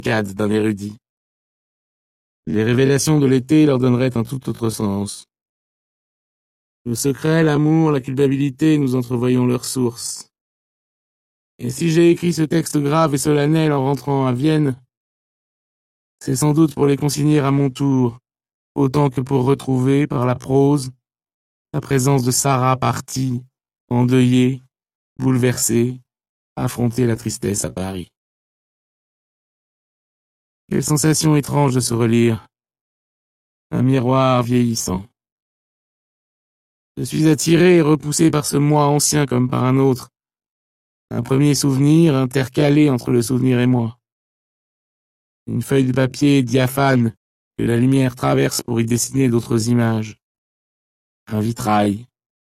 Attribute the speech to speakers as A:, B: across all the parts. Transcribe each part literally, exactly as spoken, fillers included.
A: cadre d'un érudit. Les révélations de l'été leur donneraient un tout autre sens. Le secret, l'amour, la culpabilité, nous entrevoyons leur source. Et si j'ai écrit ce texte grave et solennel en rentrant à Vienne, c'est sans doute pour les consigner à mon tour, autant que pour retrouver, par la prose, la présence de Sarah partie, endeuillée, bouleversée, affronter la tristesse à Paris. Quelle sensation étrange de se relire. Un miroir vieillissant. Je suis attiré et repoussé par ce moi ancien comme par un autre. Un premier souvenir intercalé entre le souvenir et moi. Une feuille de papier diaphane que la lumière traverse pour y dessiner d'autres images. Un vitrail.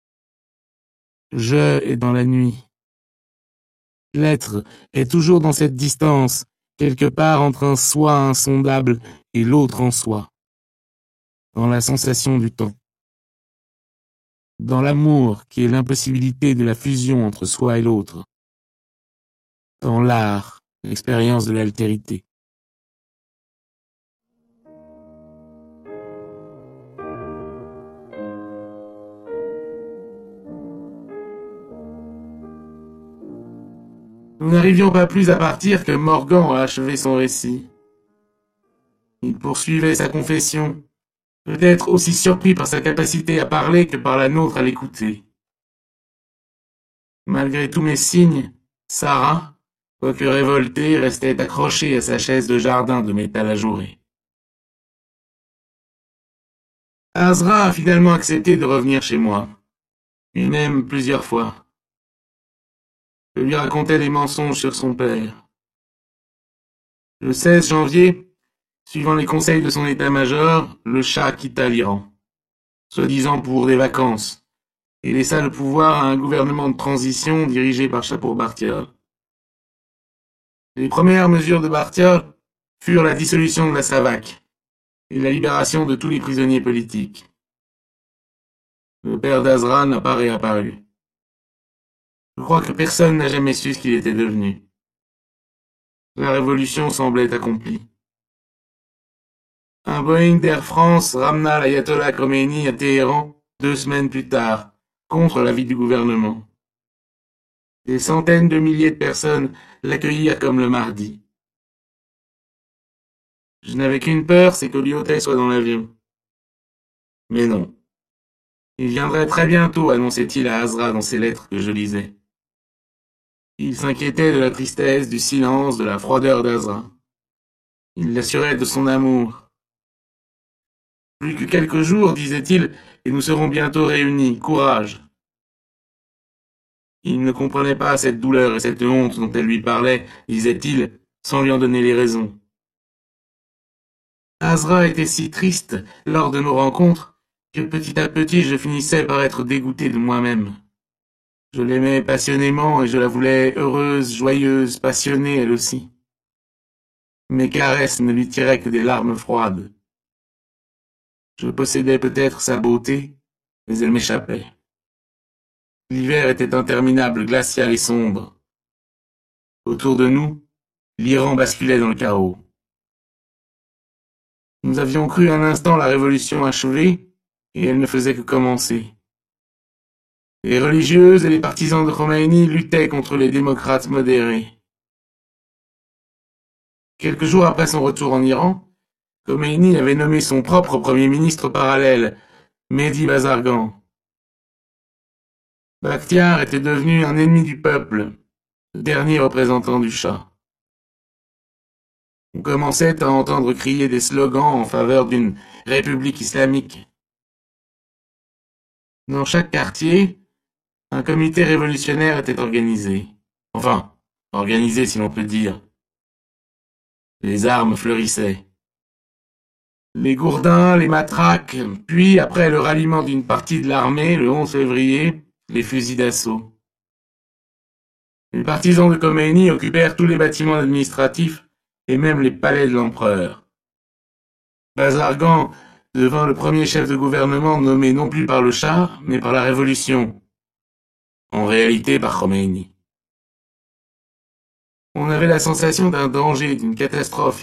A: Je est dans la nuit. L'être est toujours dans cette distance, quelque part entre un soi insondable et l'autre en soi. Dans la sensation du temps. Dans l'amour qui est l'impossibilité de la fusion entre soi et l'autre. Dans l'art, l'expérience de l'altérité. Nous n'arrivions pas plus à partir que Morgan a achevé son récit. Il poursuivait sa confession, peut-être aussi surpris par sa capacité à parler que par la nôtre à l'écouter. Malgré tous mes signes, Sarah, quoique révoltée, restait accrochée à sa chaise de jardin de métal ajouré. Azra a finalement accepté de revenir chez moi, et même plusieurs fois. Je lui racontais des mensonges sur son père. Le seize janvier, suivant les conseils de son état-major, le Shah quitta l'Iran, soi-disant pour des vacances, et laissa le pouvoir à un gouvernement de transition dirigé par Chapour Bartial. Les premières mesures de Bartial furent la dissolution de la SAVAK et la libération de tous les prisonniers politiques. Le père d'Azra n'a pas réapparu. Je crois que personne n'a jamais su ce qu'il était devenu. La révolution semblait accomplie. Un Boeing d'Air France ramena l'ayatollah Khomeini à Téhéran deux semaines plus tard, contre l'avis du gouvernement. Des centaines de milliers de personnes l'accueillirent comme le mardi. Je n'avais qu'une peur, c'est que Lyotet soit dans l'avion. Mais non. Il viendrait très bientôt, annonçait-il à Azra dans ses lettres que je lisais. Il s'inquiétait de la tristesse, du silence, de la froideur d'Azra. Il l'assurait de son amour. Plus que quelques jours, disait-il, et nous serons bientôt réunis. Courage. Il ne comprenait pas cette douleur et cette honte dont elle lui parlait, disait-il, sans lui en donner les raisons. Azra était si triste lors de nos rencontres que petit à petit je finissais par être dégoûté de moi-même. Je l'aimais passionnément et je la voulais heureuse, joyeuse, passionnée elle aussi. Mes caresses ne lui tiraient que des larmes froides. Je possédais peut-être sa beauté, mais elle m'échappait. L'hiver était interminable, glacial et sombre. Autour de nous, l'Iran basculait dans le chaos. Nous avions cru un instant la révolution achevée, et elle ne faisait que commencer. Les religieuses et les partisans de Khomeini luttaient contre les démocrates modérés. Quelques jours après son retour en Iran, Khomeini avait nommé son propre premier ministre parallèle, Mehdi Bazargan. Bakhtiar était devenu un ennemi du peuple, le dernier représentant du Shah. On commençait à entendre crier des slogans en faveur d'une république islamique. Dans chaque quartier, un comité révolutionnaire était organisé. Enfin, organisé si l'on peut dire. Les armes fleurissaient. Les gourdins, les matraques, puis, après le ralliement d'une partie de l'armée, le onze février, les fusils d'assaut. Les partisans de Khomeini occupèrent tous les bâtiments administratifs et même les palais de l'empereur. Bazargan devint le premier chef de gouvernement nommé non plus par le Shah, mais par la Révolution. En réalité par Khomeini. On avait la sensation d'un danger, d'une catastrophe